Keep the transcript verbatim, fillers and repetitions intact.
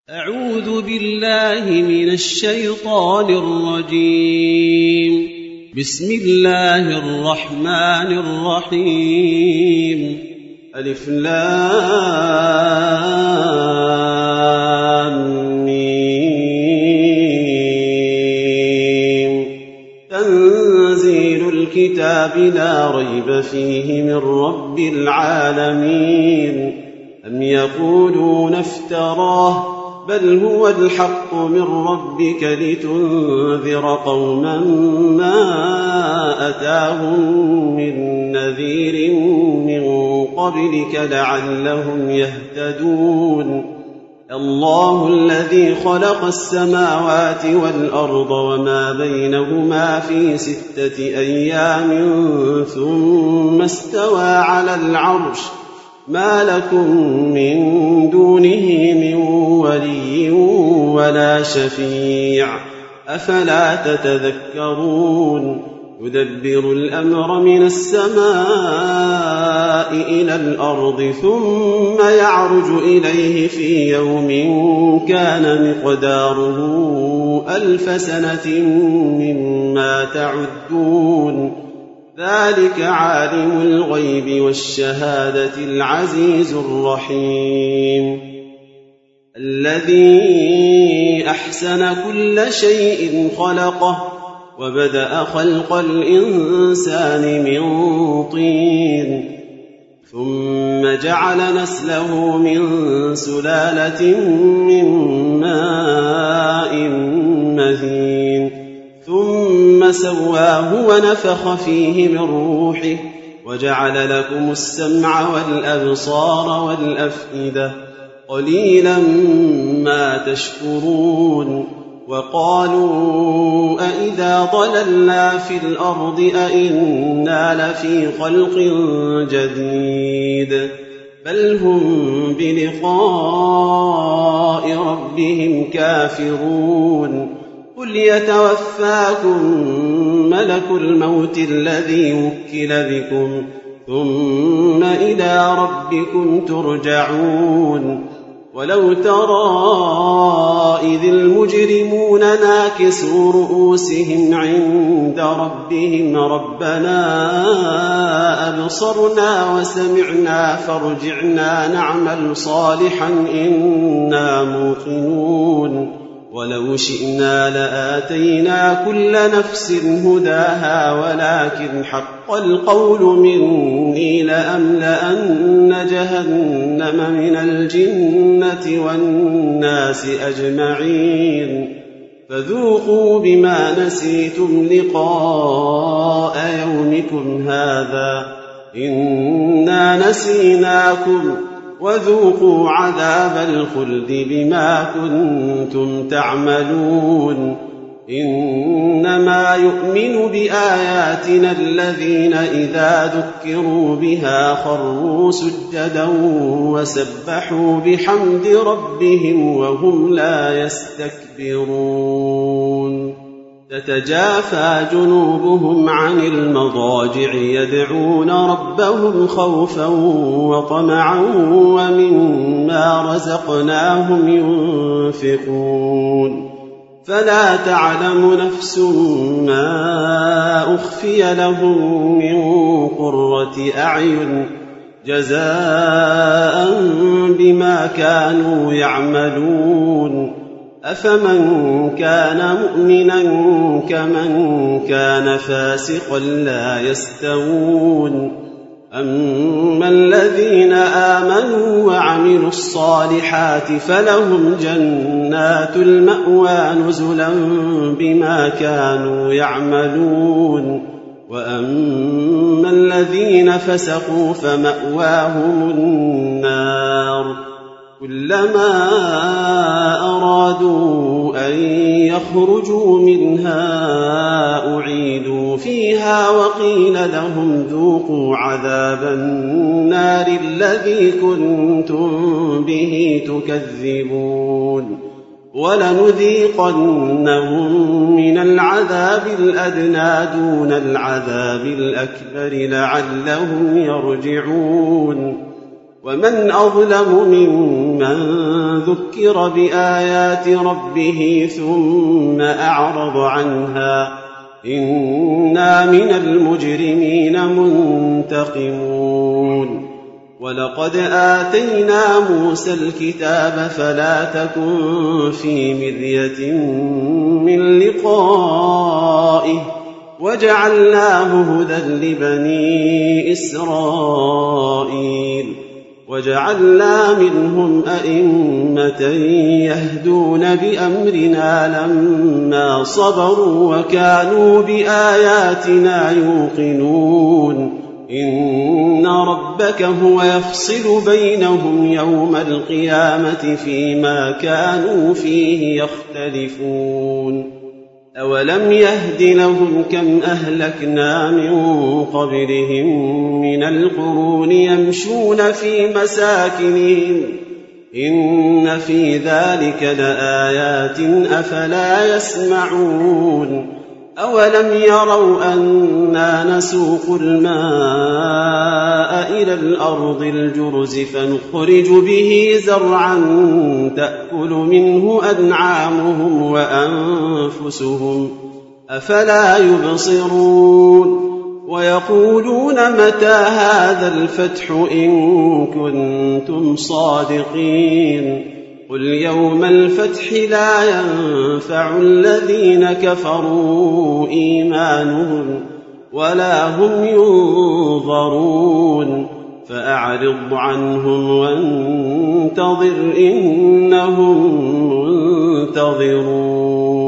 أعوذ بالله من الشيطان الرجيم. بسم الله الرحمن الرحيم. ألف لام ميم. تنزيل الكتاب لا ريب فيه من رب العالمين. أم يقولون افتراه بل هو الحق من ربك لتنذر قوما ما أتاهم من نذير من قبلك لعلهم يهتدون. الله الذي خلق السماوات والأرض وما بينهما في ستة أيام ثم استوى على العرش ما لكم من دونه من ولي ولا شفيع أفلا تتذكرون. يدبر الأمر من السماء إلى الأرض ثم يعرج إليه في يوم كان مقداره ألف سنة مما تعدون. ذلك عالم الغيب والشهادة العزيز الرحيم. الذي أحسن كل شيء خلقه وبدأ خلق الإنسان من طين ثم جعل نسله من سلالة من ماء مهين ثم سواه ونفخ فيه من روحه وجعل لكم السمع والأبصار والأفئدة قليلا ما تشكرون. وقالوا أئذا ضللنا في الأرض أئنا لفي خلق جديد بل هم بلقاء ربهم كافرون. قل يتوفاكم ملك الموت الذي وكل بكم ثم إلى ربكم ترجعون. ولو ترى إذ المجرمون ناكسوا رؤوسهم عند ربهم ربنا أبصرنا وسمعنا فارجعنا نعمل صالحا إنا موقنون. ولو شئنا لآتينا كل نفس هداها ولكن حق القول مني لأملأن جهنم من الجنة والناس أجمعين. فذوقوا بما نسيتم لقاء يومكم هذا إنا نسيناكم وذوقوا عذاب الخلد بما كنتم تعملون. إنما يؤمن بآياتنا الذين إذا ذكروا بها خروا سجدا وسبحوا بحمد ربهم وهم لا يستكبرون. تتجافى جنوبهم عن المضاجع يدعون ربهم خوفا وطمعا ومما رزقناهم ينفقون. فلا تعلم نفس ما أخفي لهم من قرة أعين جزاء بما كانوا يعملون. أفمن كان مؤمنا كمن كان فاسقا لا يستوون. أما الذين آمنوا وعملوا الصالحات فلهم جنات المأوى نزلا بما كانوا يعملون. وأما الذين فسقوا فمأواهم النار كلما أرادوا أن يخرجوا منها أعيدوا فيها وقيل لهم ذوقوا عذاب النار الذي كنتم به تكذبون. ولنذيقنهم من العذاب الأدنى دون العذاب الأكبر لعلهم يرجعون. ومن أظلم ممن ذكر بآيات ربه ثم أعرض عنها إنا من المجرمين منتقمون ولقد آتينا موسى الكتاب فلا تكن في مرية من لقائه وجعلناه هدى لبني إسرائيل وجعلنا منهم أئمة يهدون بأمرنا لما صبروا وكانوا بآياتنا يوقنون إن ربك هو يفصل بينهم يوم القيامة فيما كانوا فيه يختلفون أولم يهد لهم كم أهلكنا من قبلهم من القرون يمشون في مساكنهم إن في ذلك لآيات أفلا يسمعون أولم يروا أنا نسوق الماء إلى الأرض الجرز فنخرج به زرعا تأكل منه أنعامهم وأنفسهم أفلا يبصرون ويقولون متى هذا الفتح إن كنتم صادقين قل يوم الفتح لا ينفع الذين كفروا إيمانهم ولا هم ينظرون فأعرض عنهم وانتظر إنهم منتظرون